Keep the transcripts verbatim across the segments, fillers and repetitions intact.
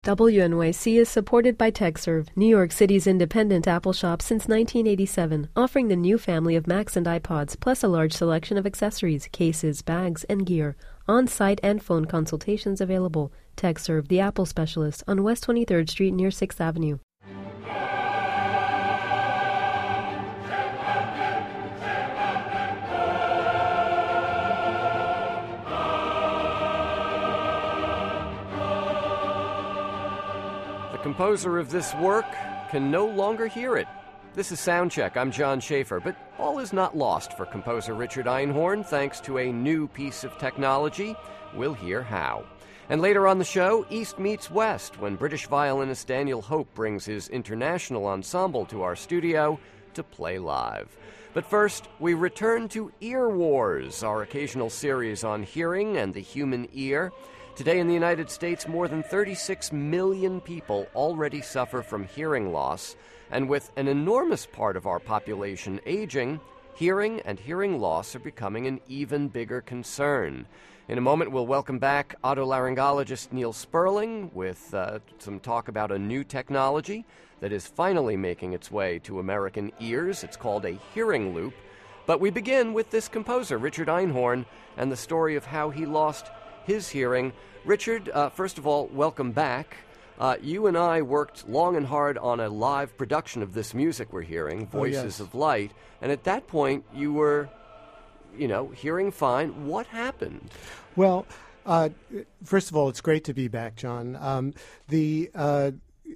W N Y C is supported by TechServe, New York City's independent Apple shop since nineteen eighty-seven, offering the new family of Macs and iPods, plus a large selection of accessories, cases, bags, and gear. On-site and phone consultations available. TechServe, the Apple specialist, on West twenty-third Street near sixth Avenue. The composer of this work can no longer hear it. This is Soundcheck. I'm John Schaefer, but all is not lost for composer Richard Einhorn thanks to a new piece of technology. We'll hear how. And later on the show, East meets West when British violinist Daniel Hope brings his international ensemble to our studio to play live. But first, we return to Ear Wars, our occasional series on hearing and the human ear. Today in the United States, more than thirty-six million people already suffer from hearing loss, and with an enormous part of our population aging, hearing and hearing loss are becoming an even bigger concern. In a moment, we'll welcome back otolaryngologist Neil Sperling with uh, some talk about a new technology that is finally making its way to American ears. It's called a hearing loop. But we begin with this composer, Richard Einhorn, and the story of how he lost his hearing. Richard, uh, first of all, welcome back. Uh, you and I worked long and hard on a live production of this music we're hearing, Voices oh, yes. of Light, and at that point you were, you know, hearing fine. What happened? Well, uh, first of all, it's great to be back, John. Um, the uh,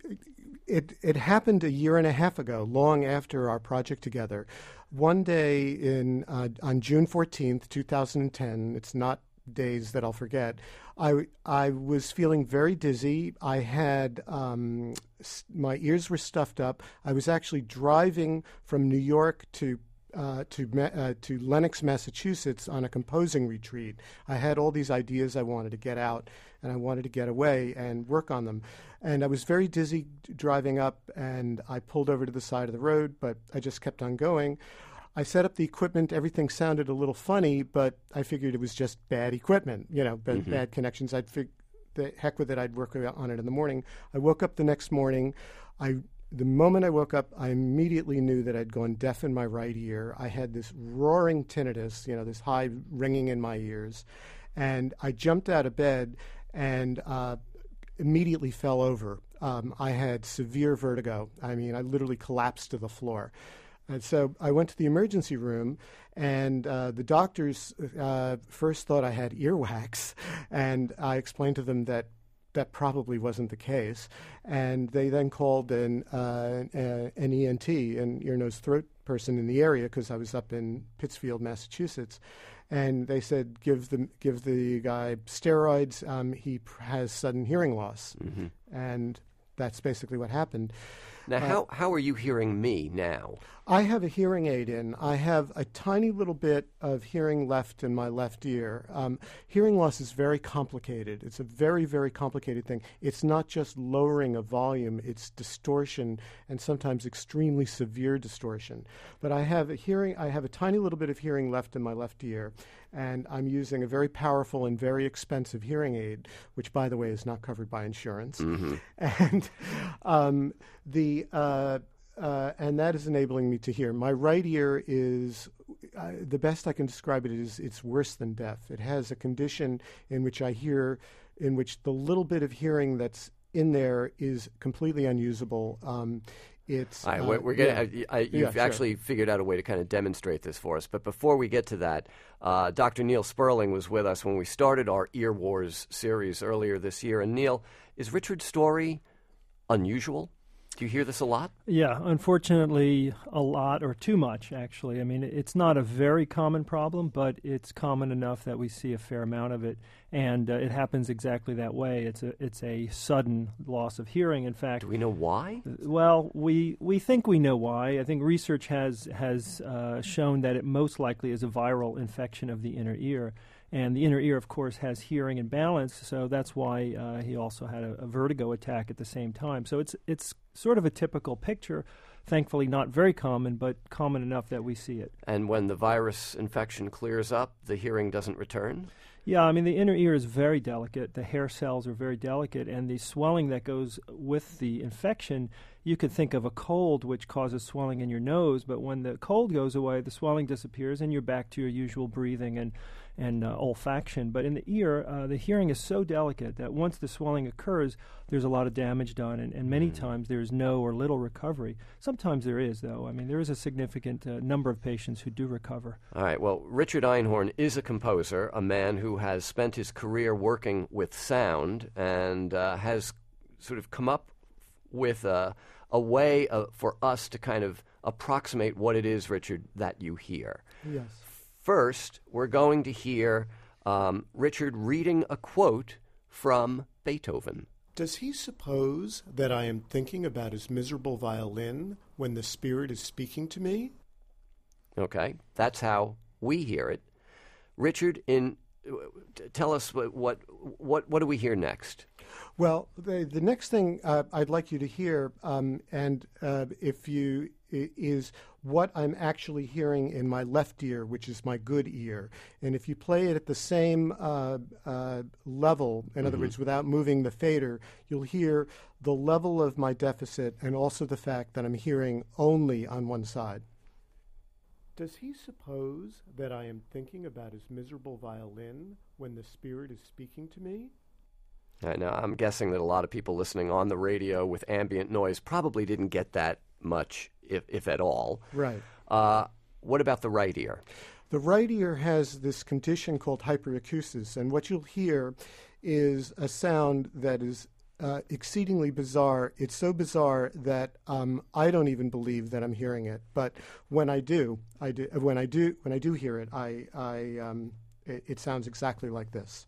it it happened a year and a half ago, long after our project together. One day in uh, on June fourteenth, two thousand ten. It's not days that I'll forget. I I was feeling very dizzy. I had um, my ears were stuffed up. I was actually driving from New York to uh, to uh, to Lenox, Massachusetts, on a composing retreat. I had all these ideas I wanted to get out, and I wanted to get away and work on them. And I was very dizzy driving up, and I pulled over to the side of the road, but I just kept on going. I set up the equipment. Everything sounded a little funny, but I figured it was just bad equipment, you know, bad, mm-hmm. bad connections. I'd fig- the heck with it. I'd work on it in the morning. I woke up the next morning. I the moment I woke up, I immediately knew that I'd gone deaf in my right ear. I had this roaring tinnitus, you know, this high ringing in my ears, and I jumped out of bed and uh, immediately fell over. Um, I had severe vertigo. I mean, I literally collapsed to the floor. And so I went to the emergency room, and uh, the doctors uh, first thought I had earwax, and I explained to them that that probably wasn't the case. And they then called an, uh, an E N T, an ear, nose, throat person in the area, because I was up in Pittsfield, Massachusetts. And they said, give the, give the guy steroids. Um, he has sudden hearing loss. Mm-hmm. And that's basically what happened. Now, how, uh, how are you hearing me now? I have a hearing aid in. I have a tiny little bit of hearing left in my left ear. Um, hearing loss is very complicated. It's a very, very complicated thing. It's not just lowering of volume. It's distortion, and sometimes extremely severe distortion. But I have a hearing. I have a tiny little bit of hearing left in my left ear, and I'm using a very powerful and very expensive hearing aid, which, by the way, is not covered by insurance. Mm-hmm. And um, the uh, uh, and that is enabling me to hear. My right ear is uh, the best I can describe it is it's worse than deaf. It has a condition in which I hear, in which the little bit of hearing that's in there is completely unusable. Um, It's, All right, uh, we're, we're gonna, yeah. I, I, you've yeah, actually sure. figured out a way to kind of demonstrate this for us. But before we get to that, uh, Doctor Neil Sperling was with us when we started our Ear Wars series earlier this year. And Neil, is Richard's story unusual? Do you hear this a lot? Yeah, unfortunately, a lot, or too much, actually. I mean, it's not a very common problem, but it's common enough that we see a fair amount of it, and uh, it happens exactly that way. It's a it's a sudden loss of hearing. In fact, do we know why? Well, we we think we know why. I think research has has uh, shown that it most likely is a viral infection of the inner ear. And the inner ear, of course, has hearing and balance, so that's why uh, he also had a, a vertigo attack at the same time. So it's it's sort of a typical picture. Thankfully, not very common, but common enough that we see it. And when the virus infection clears up, the hearing doesn't return? Yeah, I mean, the inner ear is very delicate. The hair cells are very delicate, and the swelling that goes with the infection, you could think of a cold, which causes swelling in your nose, but when the cold goes away, the swelling disappears, and you're back to your usual breathing and, and uh, olfaction. But in the ear, uh, the hearing is so delicate that once the swelling occurs, there's a lot of damage done, and, and many times there's no or little recovery. Sometimes there is, though. I mean, there is a significant uh, number of patients who do recover. All right. Well, Richard Einhorn is a composer, a man who has spent his career working with sound and uh, has sort of come up with a, a way uh, for us to kind of approximate what it is, Richard, that you hear. Yes. First, we're going to hear um, Richard reading a quote from Beethoven. Does he suppose that I am thinking about his miserable violin when the spirit is speaking to me? Okay, that's how we hear it. Richard, in tell us what what what, what do we hear next? Well, the, the next thing uh, I'd like you to hear, um, and uh, if you is what I'm actually hearing in my left ear, which is my good ear. And if you play it at the same uh, uh, level, in mm-hmm. other words, without moving the fader, you'll hear the level of my deficit and also the fact that I'm hearing only on one side. Does he suppose that I am thinking about his miserable violin when the spirit is speaking to me? I know. I'm guessing that a lot of people listening on the radio with ambient noise probably didn't get that much, if, if at all. Right. Uh, what about the right ear? The right ear has this condition called hyperacusis, and what you'll hear is a sound that is uh, exceedingly bizarre. It's so bizarre that um, I don't even believe that I'm hearing it. But when I do, I do. When I do, when I do hear it, I, I, um, it, it sounds exactly like this.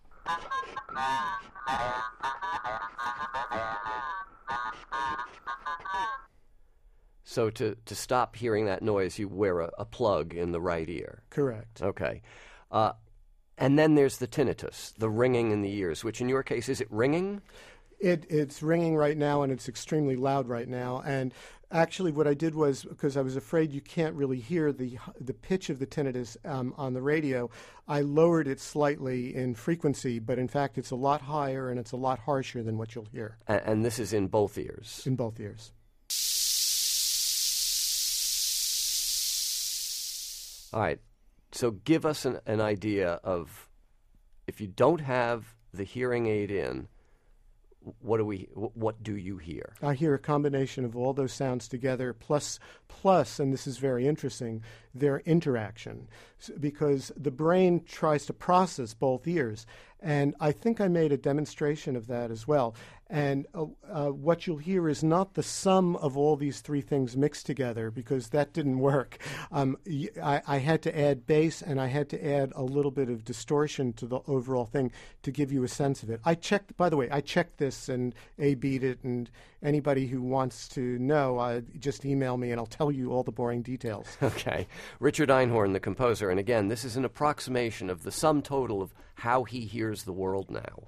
So to, to stop hearing that noise, you wear a, a plug in the right ear. Correct. Okay. Uh, and then there's the tinnitus, the ringing in the ears, which in your case, is it ringing? It, it's ringing right now, and it's extremely loud right now. And actually what I did was, because I was afraid you can't really hear the the pitch of the tinnitus um, on the radio, I lowered it slightly in frequency, but in fact it's a lot higher and it's a lot harsher than what you'll hear. And, and this is in both ears? In both ears. All right. So give us an, an idea of, if you don't have the hearing aid in, what do we? What do you hear? I hear a combination of all those sounds together, plus, plus, and this is very interesting, their interaction, because the brain tries to process both ears, and I think I made a demonstration of that as well. And uh, uh, what you'll hear is not the sum of all these three things mixed together, because that didn't work. Um, I, I had to add bass, and I had to add a little bit of distortion to the overall thing to give you a sense of it. I checked, by the way, I checked this and A-B'd it, and anybody who wants to know, uh, just email me and I'll tell you all the boring details. Okay. Richard Einhorn, the composer, and again, this is an approximation of the sum total of how he hears the world now.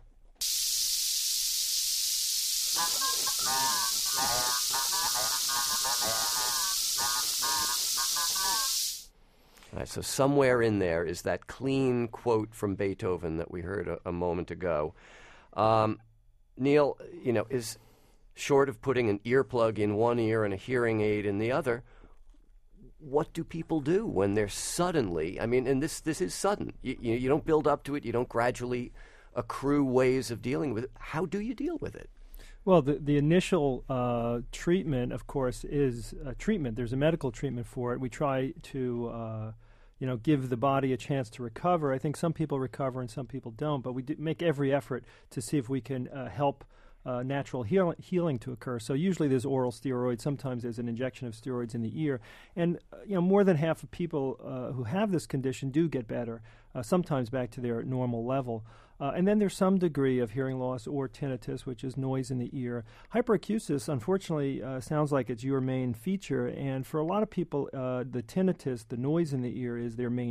All right, so somewhere in there is that clean quote from Beethoven that we heard a, a moment ago. Um, Neil, you know, is short of putting an earplug in one ear and a hearing aid in the other, what do people do when they're suddenly, I mean, and this this is sudden. You, you, you don't build up to it. You don't gradually accrue ways of dealing with it. How do you deal with it? Well, the, the initial uh, treatment, of course, is a treatment. There's a medical treatment for it. We try to, uh, you know, give the body a chance to recover. I think some people recover and some people don't, but we do make every effort to see if we can uh, help uh, natural heal- healing to occur. So usually there's oral steroids. Sometimes there's an injection of steroids in the ear. And, uh, you know, more than half of people uh, who have this condition do get better, uh, sometimes back to their normal level. Uh, and then there's some degree of hearing loss or tinnitus, which is noise in the ear. Hyperacusis, unfortunately, uh, sounds like it's your main feature. And for a lot of people, uh, the tinnitus, the noise in the ear, is their main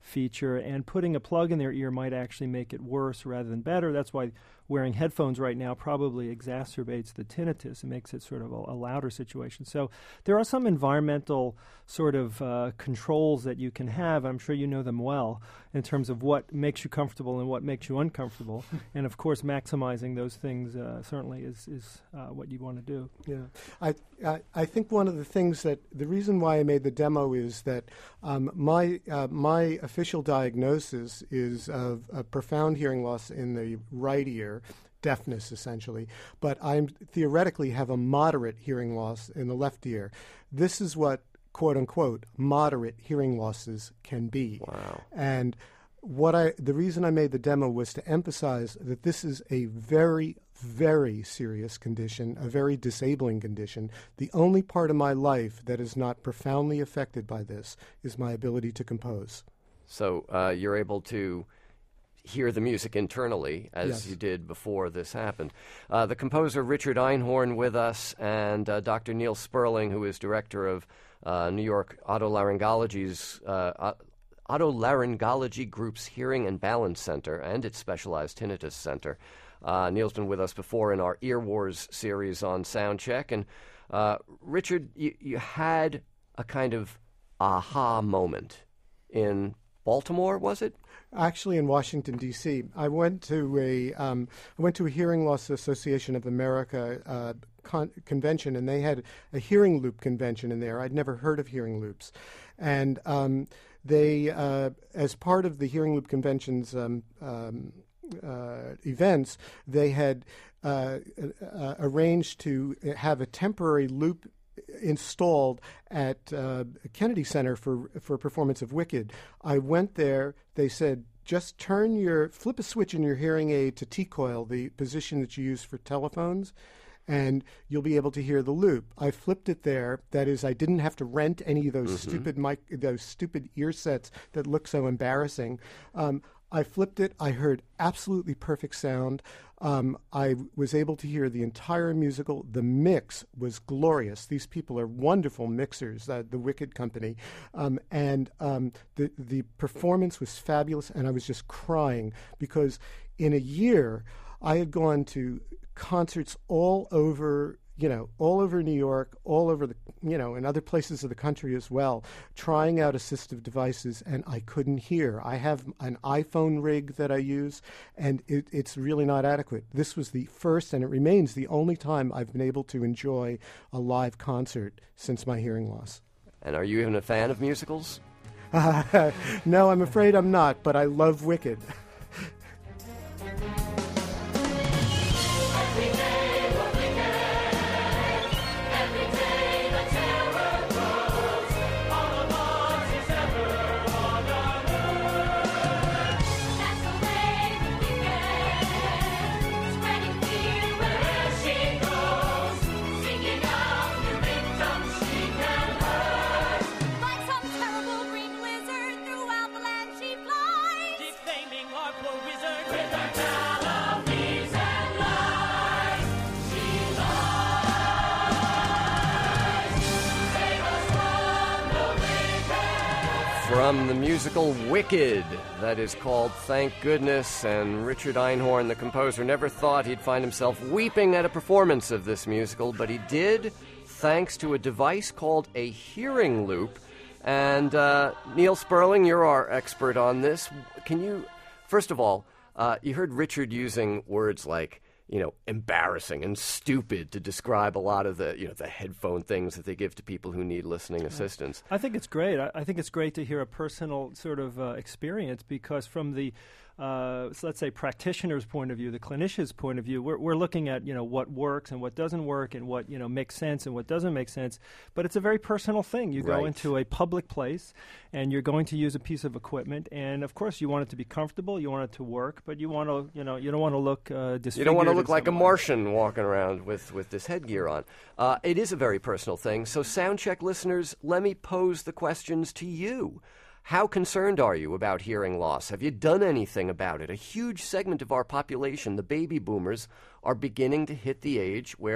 feature, and putting a plug in their ear might actually make it worse rather than better. That's why wearing headphones right now probably exacerbates the tinnitus. It makes it sort of a, a louder situation. So there are some environmental sort of uh, controls that you can have. I'm sure you know them well in terms of what makes you comfortable and what makes you uncomfortable. And, of course, maximizing those things uh, certainly is, is uh, what you want to do. Yeah. I, I I think one of the things that the reason why I made the demo is that um, my uh, my official diagnosis is of a profound hearing loss in the right ear, deafness essentially, but I theoretically have a moderate hearing loss in the left ear. This is what, quote unquote, moderate hearing losses can be. Wow. And what I the reason I made the demo was to emphasize that this is a very, very serious condition, a very disabling condition. The only part of my life that is not profoundly affected by this is my ability to compose. So uh, you're able to hear the music internally, as Yes. you did before this happened. Uh, the composer Richard Einhorn with us, and uh, Doctor Neil Sperling, who is director of uh, New York Otolaryngology's uh, Otolaryngology Group's Hearing and Balance Center and its specialized tinnitus center. Uh, Neil's been with us before in our Ear Wars series on Soundcheck. And uh, Richard, you, you had a kind of aha moment in Baltimore, was it? Actually, in Washington, D C I went to a um, I went to a Hearing Loss Association of America uh, con- convention, and they had a hearing loop convention in there. I'd never heard of hearing loops, and um, they, uh, as part of the hearing loop convention's um, um, uh, events, they had uh, uh, arranged to have a temporary loop installed at uh, Kennedy Center for for a performance of Wicked. I went there. They said, just turn your flip a switch in your hearing aid to T-coil, the position that you use for telephones, and you'll be able to hear the loop. I flipped it there. That is, I didn't have to rent any of those mm-hmm. stupid mic those stupid ear sets that look so embarrassing. Um, I flipped it. I heard absolutely perfect sound. Um, I was able to hear the entire musical. The mix was glorious. These people are wonderful mixers, uh, the Wicked Company. Um, and um, the, the performance was fabulous, and I was just crying because in a year I had gone to concerts all over, you know, all over New York, all over the, you know, in other places of the country as well, trying out assistive devices, and I couldn't hear. I have an iPhone rig that I use, and it, it's really not adequate. This was the first, and it remains the only time I've been able to enjoy a live concert since my hearing loss. And are you even a fan of musicals? Uh, no, I'm afraid I'm not, but I love Wicked. From the musical Wicked, that is called Thank Goodness, and Richard Einhorn, the composer, never thought he'd find himself weeping at a performance of this musical, but he did, thanks to a device called a hearing loop. And uh, Neil Sperling, you're our expert on this. Can you, first of all, uh, you heard Richard using words like, you know, embarrassing and stupid to describe a lot of the, you know, the headphone things that they give to people who need listening assistance. I think it's great. I, I think it's great to hear a personal sort of uh, experience, because from the, uh, so let's say, practitioner's point of view, the clinician's point of view, we're, we're looking at, you know, what works and what doesn't work, and what, you know, makes sense and what doesn't make sense. But it's a very personal thing. You Right. go into a public place and you're going to use a piece of equipment, and of course you want it to be comfortable, you want it to work, but you want to, you know, you don't want to look uh, disfigured. You don't want to look in like a some way. Martian walking around with, with this headgear on. Uh, it is a very personal thing. So, Soundcheck listeners, let me pose the questions to you. How concerned are you about hearing loss? Have you done anything about it? A huge segment of our population, the baby boomers, are beginning to hit the age where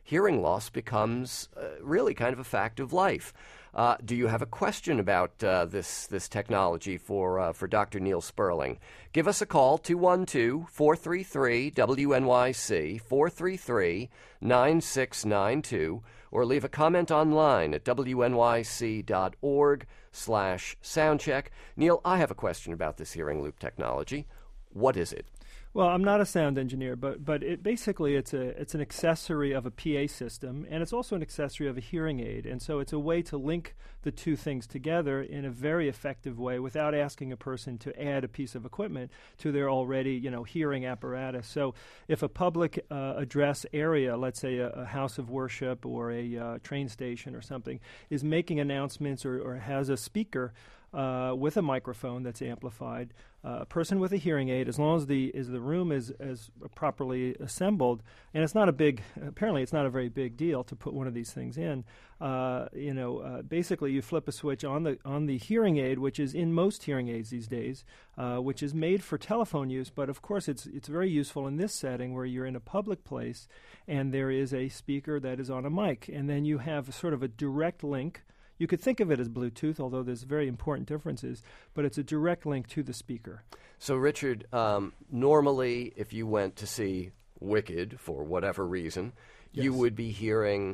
hearing loss becomes uh, really kind of a fact of life. Uh, do you have a question about uh, this this technology for uh, for Doctor Neil Sperling? Give us a call, two one two, four three three, W N Y C, four three three, nine six nine two, or leave a comment online at W N Y C dot org slash soundcheck. Neil, I have a question about this hearing loop technology. What is it? Well, I'm not a sound engineer, but but it basically it's a it's an accessory of a P A system, and it's also an accessory of a hearing aid, and so it's a way to link the two things together in a very effective way without asking a person to add a piece of equipment to their already you know hearing apparatus. So, if a public uh, address area, let's say a, a house of worship or a uh, train station or something, is making announcements or, or has a speaker Uh, with a microphone that's amplified, uh, a person with a hearing aid, as long as the as the room is as properly assembled, and it's not a big, apparently it's not a very big deal to put one of these things in. Uh, you know, uh, basically you flip a switch on the on the hearing aid, which is in most hearing aids these days, uh, which is made for telephone use, but of course it's it's very useful in this setting where you're in a public place and there is a speaker that is on a mic, and then you have sort of a direct link. You could think of it as Bluetooth, although there's very important differences, but it's a direct link to the speaker. So, Richard, um, normally if you went to see Wicked for whatever reason, yes, you would be hearing,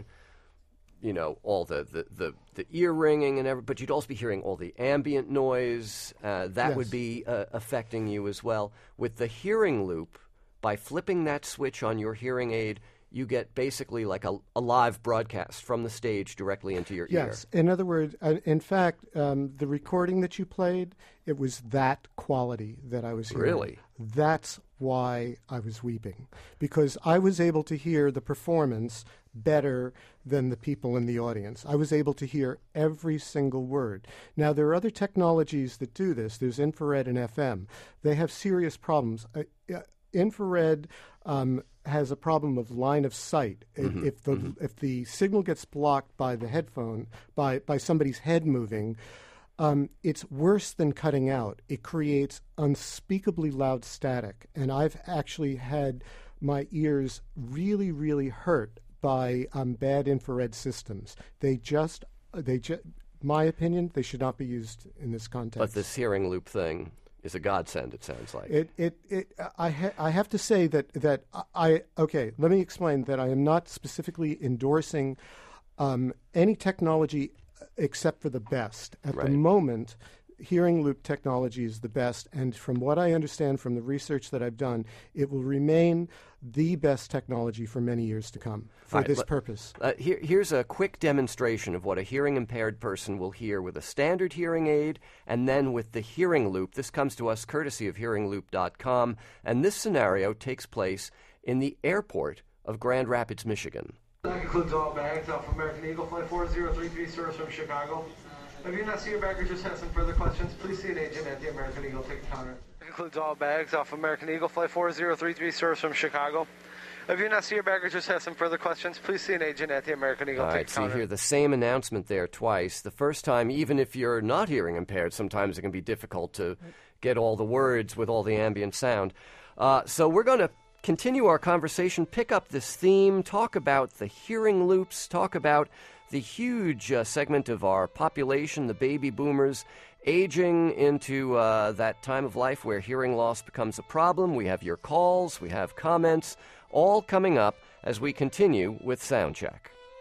you know, all the, the, the, the ear ringing and everything, but you'd also be hearing all the ambient noise. Uh, that yes. would be uh, affecting you as well. With the hearing loop, by flipping that switch on your hearing aid, you get basically like a, a live broadcast from the stage directly into your yes. ear. Yes. In other words, uh, in fact, um, the recording that you played, it was that quality that I was hearing. Really? That's why I was weeping, because I was able to hear the performance better than the people in the audience. I was able to hear every single word. Now, there are other technologies that do this. There's infrared and F M. They have serious problems. Uh, uh, infrared um, has a problem of line of sight. Mm-hmm. If the mm-hmm. if the signal gets blocked by the headphone, by, by somebody's head moving, um, it's worse than cutting out. It creates unspeakably loud static. And I've actually had my ears really, really hurt by um, bad infrared systems. They just, they just, my opinion, they should not be used in this context. But this hearing loop thing is a godsend, it sounds like. It, it, it, I, ha- I have to say that, that I, okay, let me explain that I am not specifically endorsing um, any technology except for the best. At right. the moment, hearing loop technology is the best, and from what I understand from the research that I've done, it will remain the best technology for many years to come for right, this l- purpose. Uh, here, here's a quick demonstration of what a hearing-impaired person will hear with a standard hearing aid and then with the hearing loop. This comes to us courtesy of hearing loop dot com, and this scenario takes place in the airport of Grand Rapids, Michigan. That includes all bags off American Eagle Flight four zero three three, service from Chicago. If you do not see your bag or just have some further questions, please see an agent at the American Eagle ticket counter. That includes all bags off American Eagle Flight four zero three three, service from Chicago. If you do not see your bag or just have some further questions, please see an agent at the American Eagle all ticket right, so counter. you hear the same announcement there twice. The first time, even if you're not hearing impaired, sometimes it can be difficult to get all the words with all the ambient sound. Uh, so we're going to continue our conversation, pick up this theme, talk about the hearing loops, talk about the huge uh, segment of our population, the baby boomers, aging into uh, that time of life where hearing loss becomes a problem. We have your calls, we have comments, all coming up as we continue with Soundcheck.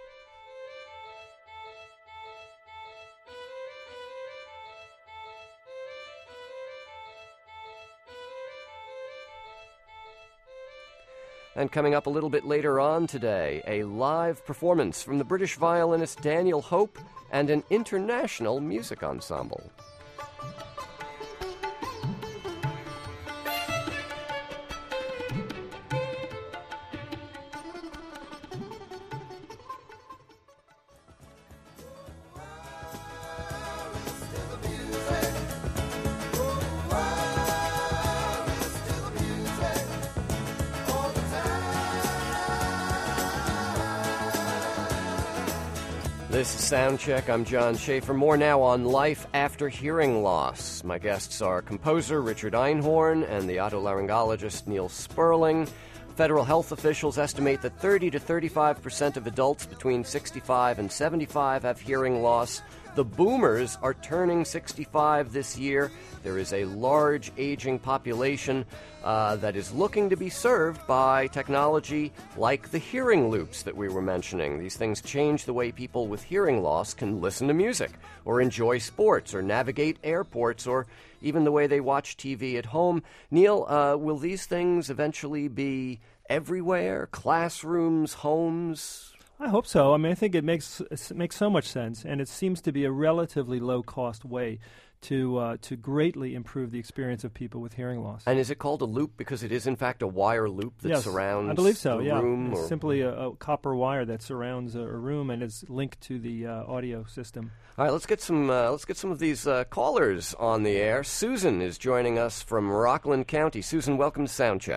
And coming up a little bit later on today, a live performance from the British violinist Daniel Hope and an international music ensemble. This is Soundcheck. I'm John Schaefer. More now on life after hearing loss. My guests are composer Richard Einhorn and the otolaryngologist Neil Sperling. Federal health officials estimate that thirty to thirty-five percent of adults between sixty-five and seventy-five have hearing loss. The boomers are turning sixty-five this year. There is a large aging population uh, that is looking to be served by technology like the hearing loops that we were mentioning. These things change the way people with hearing loss can listen to music or enjoy sports or navigate airports or even the way they watch T V at home. Neil, uh, will these things eventually be everywhere? Classrooms, homes? I hope so. I mean, I think it makes it makes so much sense, and it seems to be a relatively low-cost way to uh, to greatly improve the experience of people with hearing loss. And is it called a loop because it is, in fact, a wire loop that yes, surrounds I believe so, the yeah. room? It's or? simply a, a copper wire that surrounds a, a room and is linked to the uh, audio system. All right, let's get some uh, let's get some of these uh, callers on the air. Susan is joining us from Rockland County. Susan, welcome to Soundcheck.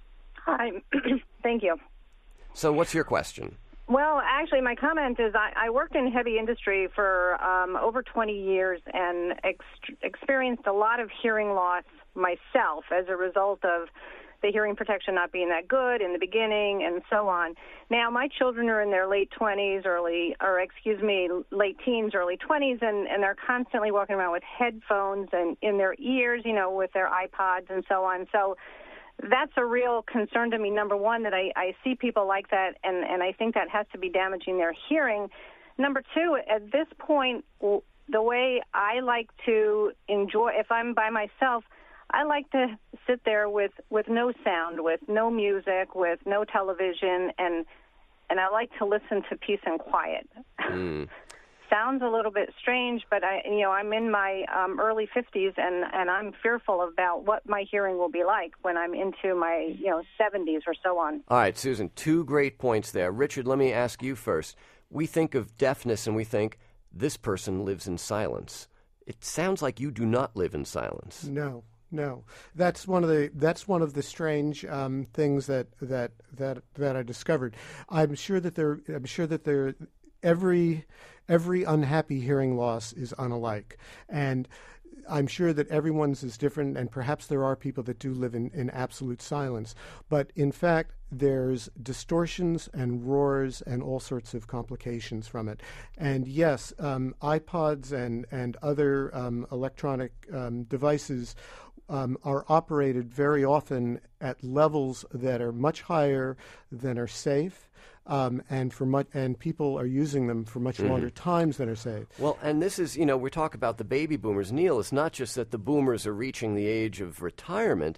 Hi. Thank you. So what's your question? Well, actually, my comment is I, I worked in heavy industry for um, over twenty years and ex- experienced a lot of hearing loss myself as a result of the hearing protection not being that good in the beginning and so on. Now, my children are in their late twenties, early, or excuse me, late teens, early twenties, and, and they're constantly walking around with headphones and in their ears, you know, with their iPods and so on. So that's a real concern to me, number one, that I, I see people like that, and, and I think that has to be damaging their hearing. Number two, at this point, the way I like to enjoy, if I'm by myself, I like to sit there with, with no sound, with no music, with no television, and and I like to listen to peace and quiet. Mm. Sounds a little bit strange, but I, you know, I'm in my um, early fifties, and, and I'm fearful about what my hearing will be like when I'm into my, you know, seventies or so on. All right, Susan, two great points there. Richard, let me ask you first. We think of deafness and we think this person lives in silence. It sounds like you do not live in silence. No. No, that's one of the that's one of the strange um, things that, that that that I discovered. I'm sure that there I'm sure that there every every unhappy hearing loss is unalike, and I'm sure that everyone's is different, and perhaps there are people that do live in, in absolute silence. But in fact, there's distortions and roars and all sorts of complications from it. And yes, um, iPods and, and other um, electronic um, devices um, are operated very often at levels that are much higher than are safe. Um, and for much, and people are using them for much mm-hmm. longer times than are safe. Well, and this is, you know, we talk about the baby boomers. Neil, it's not just that the boomers are reaching the age of retirement.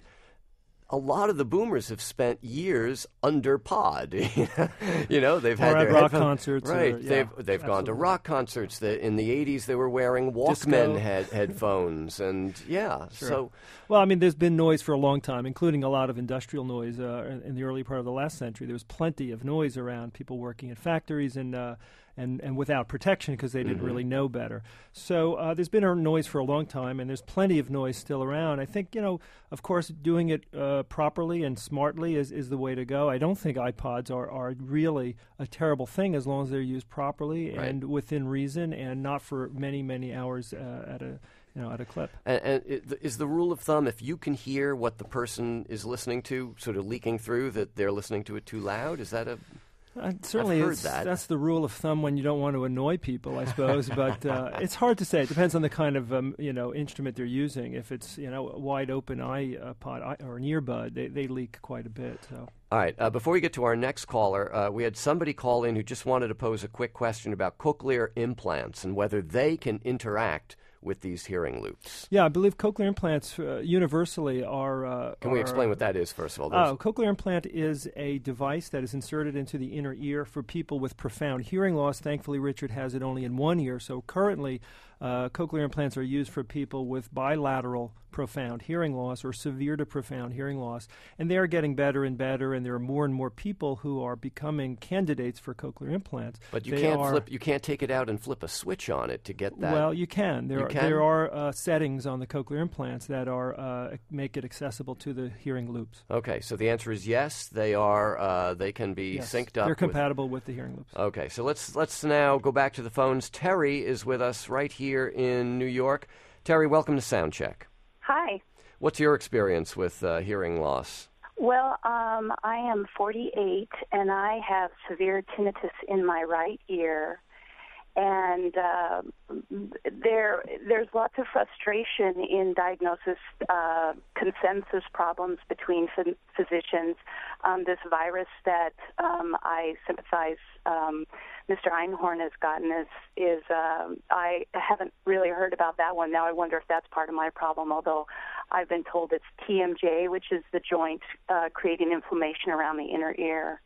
A lot of the boomers have spent years under pod. You know, they've had or their at rock headphones. concerts. Right. Or, yeah, they've they've gone to rock concerts. The, in the eighties, they were wearing Walkman head, headphones. And, yeah, sure. so... Well, I mean, there's been noise for a long time, including a lot of industrial noise uh, in the early part of the last century. There was plenty of noise around, people working in factories and uh, and, and without protection because they didn't mm-hmm. really know better. So uh, there's been a noise for a long time, and there's plenty of noise still around. I think, you know, of course, doing it uh, properly and smartly is, is the way to go. I don't think iPods are, are really a terrible thing as long as they're used properly right. and within reason and not for many, many hours uh, at a You know, at a clip. And, and it, is the rule of thumb, if you can hear what the person is listening to sort of leaking through, that they're listening to it too loud? Is that a... Uh, certainly, I've heard it's, that. That's the rule of thumb when you don't want to annoy people, I suppose. But uh, it's hard to say. It depends on the kind of um, you know instrument they're using. If it's you know a wide open iPod or an earbud, they, they leak quite a bit. So. All right. Uh, before we get to our next caller, uh, we had somebody call in who just wanted to pose a quick question about cochlear implants and whether they can interact with these hearing loops. Yeah, I believe cochlear implants uh, universally are... Uh, Can we are, explain what that is, first of all? Oh, cochlear implant is a device that is inserted into the inner ear for people with profound hearing loss. Thankfully, Richard has it only in one ear, so currently uh, cochlear implants are used for people with bilateral profound hearing loss or severe to profound hearing loss, and they are getting better and better, and there are more and more people who are becoming candidates for cochlear implants. But you they can't are, flip. You can't take it out and flip a switch on it to get that. Well, you can. There you are can? there are uh, settings on the cochlear implants that are uh, make it accessible to the hearing loops. Okay, so the answer is yes. They are. Uh, they can be yes, synced up. They're compatible with, with the hearing loops. Okay, so let's let's now go back to the phones. Terry is with us right here in New York. Terry, welcome to Soundcheck. Hi. What's your experience with uh, hearing loss? Well, um, I am forty-eight, and I have severe tinnitus in my right ear. And uh, there, there's lots of frustration in diagnosis uh, consensus problems between ph- physicians. Um, this virus that um, I sympathize um, Mister Einhorn has gotten is, is uh, I haven't really heard about that one. Now I wonder if that's part of my problem, although I've been told it's T M J, which is the joint uh, creating inflammation around the inner ear.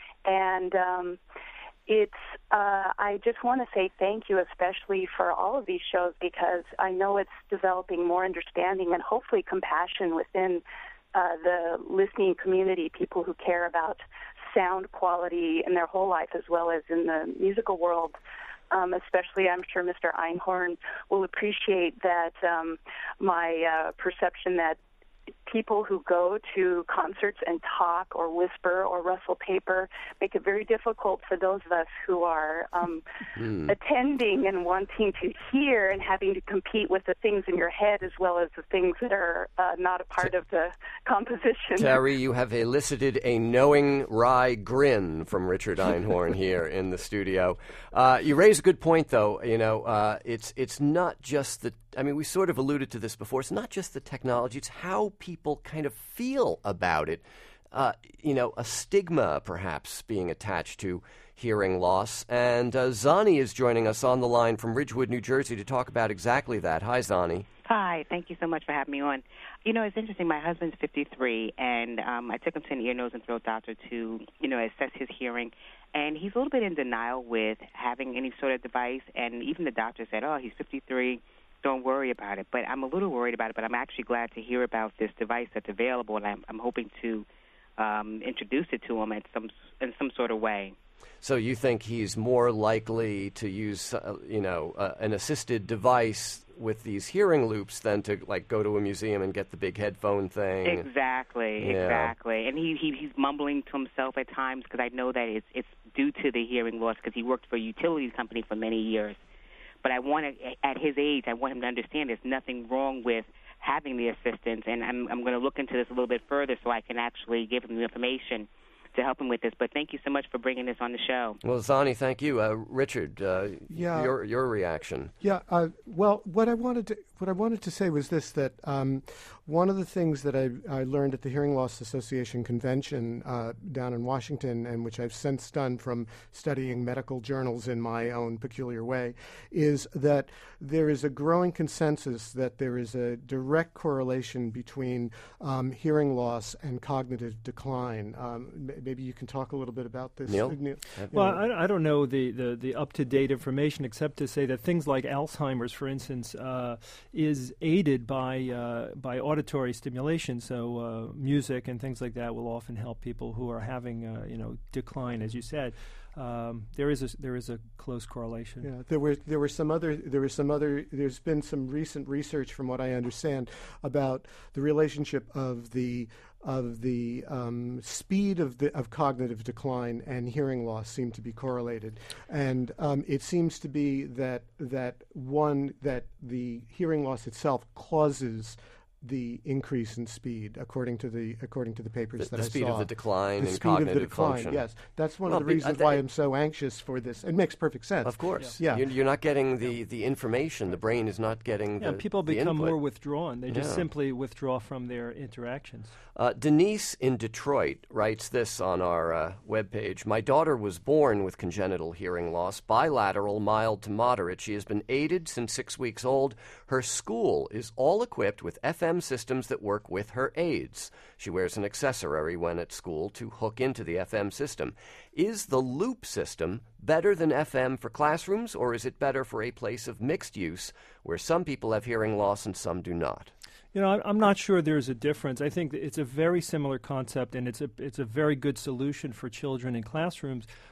And um, It's. Uh, I just want to say thank you, especially for all of these shows, because I know it's developing more understanding and hopefully compassion within uh, the listening community, people who care about sound quality in their whole life as well as in the musical world. Um, especially, I'm sure Mister Einhorn will appreciate that um, my uh, perception that people who go to concerts and talk or whisper or rustle paper make it very difficult for those of us who are um, mm. attending and wanting to hear and having to compete with the things in your head as well as the things that are uh, not a part T- of the composition. Terry, you have elicited a knowing wry grin from Richard Einhorn here in the studio. Uh, you raise a good point, though. You know, uh, it's it's not just the I mean, we sort of alluded to this before. It's not just the technology. It's how people kind of feel about it. Uh, you know, a stigma, perhaps, being attached to hearing loss. And uh, Zani is joining us on the line from Ridgewood, New Jersey, to talk about exactly that. Hi, Zani. Hi. Thank you so much for having me on. You know, it's interesting. My husband's fifty-three, and um, I took him to an ear, nose, and throat doctor to, you know, assess his hearing. And he's a little bit in denial with having any sort of device. And even the doctor said, oh, he's fifty-three. Don't worry about it. But I'm a little worried about it, but I'm actually glad to hear about this device that's available, and I'm, I'm hoping to um, introduce it to him at some, in some sort of way. So you think he's more likely to use, uh, you know, uh, an assisted device with these hearing loops than to, like, go to a museum and get the big headphone thing? Exactly, yeah. exactly. And he, he he's mumbling to himself at times because I know that it's, it's due to the hearing loss because he worked for a utilities company for many years. But I want to, at his age, I want him to understand there's nothing wrong with having the assistance, and I'm, I'm going to look into this a little bit further so I can actually give him the information to help him with this. But thank you so much for bringing this on the show. Well, Zani, thank you. Uh, Richard, uh, yeah. your your reaction. Yeah, uh, well, what I wanted to what I wanted to say was this, that um, one of the things that I, I learned at the Hearing Loss Association convention uh, down in Washington, and which I've since done from studying medical journals in my own peculiar way, is that there is a growing consensus that there is a direct correlation between um, hearing loss and cognitive decline. Um, maybe you can talk a little bit about this. Neil? Neil? Well, I, I don't know the, the, the up-to-date information except to say that things like Alzheimer's, for instance, uh, is aided by uh, by auditory stimulation. So uh, music and things like that will often help people who are having uh, you know decline, as you said. Um, there is a there is a close correlation. Yeah, there were there were some other there was some other there's been some recent research, from what I understand, about the relationship of the of the um, speed of the of cognitive decline and hearing loss seem to be correlated, and um, it seems to be that that one that the hearing loss itself causes the increase in speed, according to the according to the papers the, that the I speed saw. of the decline the and speed cognitive of the decline, function. Yes, that's one well, of the reasons uh, why I'm so anxious for this. It makes perfect sense. Of course, yeah. You're, you're not getting the, the information. The brain is not getting. Yeah, the, people the become input. more withdrawn. They just yeah. simply withdraw from their interactions. Uh, Denise in Detroit writes this on our uh, webpage. My daughter was born with congenital hearing loss, bilateral, mild to moderate. She has been aided since six weeks old. Her school is all equipped with F M systems that work with her aids. She wears an accessory when at school to hook into the F M system. Is the loop system better than F M for classrooms, or is it better for a place of mixed use where some people have hearing loss and some do not? You know, I'm not sure there's a difference. I think it's a very similar concept, and it's a it's a very good solution for children in classrooms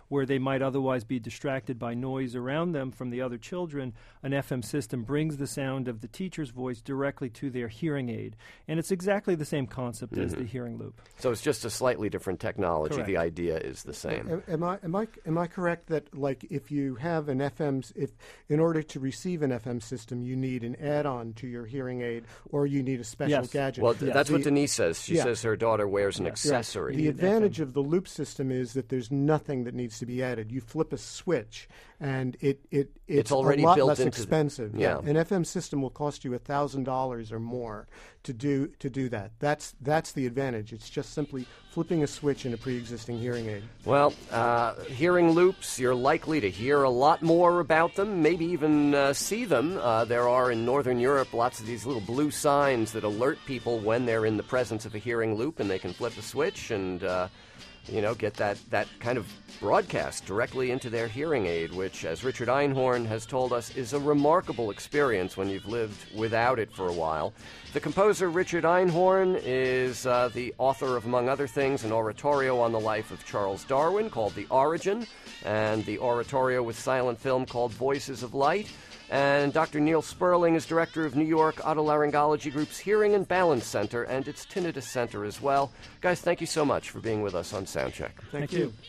where they might otherwise be distracted by noise around them from the other children, an F M system brings the sound of the teacher's voice directly to their hearing aid. And it's exactly the same concept mm-hmm. as the hearing loop. So it's just a slightly different technology. Correct. The idea is the same. Am, am I am I am I correct that, like, if you have an F M, if in order to receive an F M system, you need an add-on to your hearing aid, or you need a special yes. gadget? Well, th- yes. that's the, what Denise says. She yeah. says her daughter wears an yeah. accessory. The advantage of the loop system is that there's nothing that needs to be added. You flip a switch, and it, it it's, it's already a lot built less into expensive. The, yeah. yeah, an F M system will cost you a thousand dollars or more to do to do that. That's that's the advantage. It's just simply flipping a switch in a pre-existing hearing aid. Well, uh, hearing loops, you're likely to hear a lot more about them, maybe even uh, see them. Uh, there are in Northern Europe lots of these little blue signs that alert people when they're in the presence of a hearing loop, and they can flip a switch and uh, you know, get that, that kind of broadcast directly into their hearing aid, which, as Richard Einhorn has told us, is a remarkable experience when you've lived without it for a while. The composer Richard Einhorn is uh, the author of, among other things, an oratorio on the life of Charles Darwin called The Origin, and the oratorio with silent film called Voices of Light. And Doctor Neil Sperling is director of New York Otolaryngology Group's Hearing and Balance Center and its Tinnitus Center as well. Guys, thank you so much for being with us on Soundcheck. Thank, Thank you. you.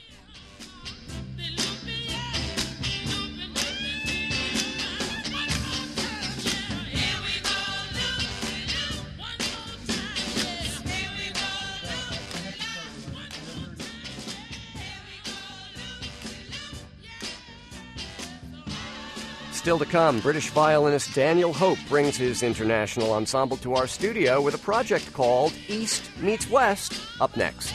Still to come, British violinist Daniel Hope brings his international ensemble to our studio with a project called East Meets West, up next.